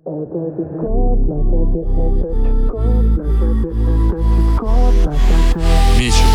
Митчел.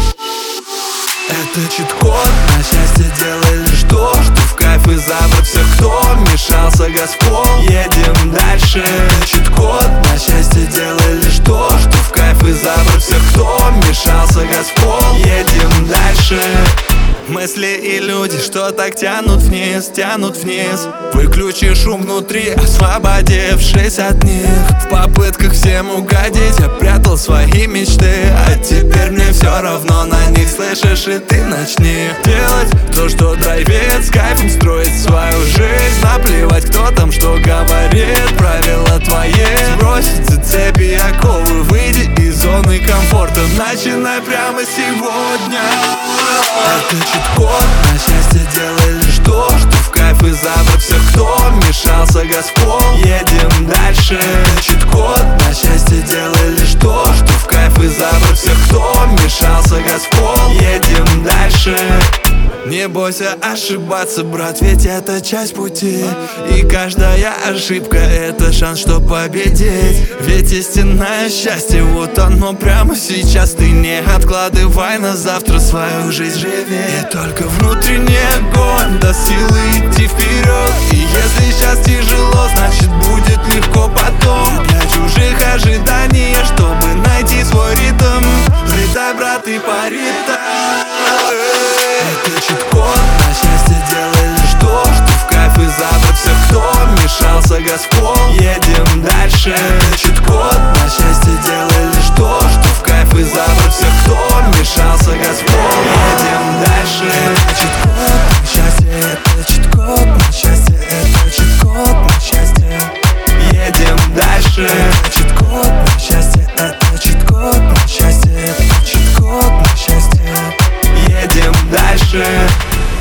Это чит-код на счастье, делай лишь то, что в кайф, и забыть всех, кто мешался Газпол. Едем дальше. Это чит-код на счастье, делай лишь то, что в кайф, и забыть всех, кто мешался Газпол. Едем дальше. Мысли и люди, что так тянут вниз, тянут вниз. Выключи шум внутри, освободившись от них. В попытках всем угодить я прятал свои мечты, а теперь мне все равно на них, слышишь, и ты начни делать то, что драйвит, с кайфом строить свою жизнь. Наплевать, кто там что говорит, правила твои. Сбросить цепи и оковы, выйди из зоны комфорта, начинай прямо сегодня. Это чит-код на счастье, делай лишь то, что в кайф, и забыть всех, кто мешался Газпол. Едем дальше. Это чит-код на счастье, делай лишь то, что в кайф, и забыть всех, кто мешался Газпол. Едем дальше. Не бойся ошибаться, брат, ведь это часть пути. И каждая ошибка — это шанс, чтоб победить. Ведь истинное счастье, вот оно прямо сейчас. Ты не откладывай на завтра, свою жизнь живи. И только внутренний огонь даст силы идти вперед. И если сейчас тяжело, значит будет легко потом. Для чужих ожиданий, чтобы найти свой ритм, взлетай, брат, и пари там. Это чит-код на счастье, делай лишь то, что в кайф, и забыть всех, кто мешался Газпол. Едем дальше. Это чит-код на счастье, делай лишь то, что в кайф, и забыть всех, кто мешался Газпол. Едем дальше. Это чит-код на счастье, это чит-код на счастье, это чит-код на счастье. Едем дальше. Это чит-код на счастье, это чит-код на счастье, это чит-код на счастье. Едем дальше.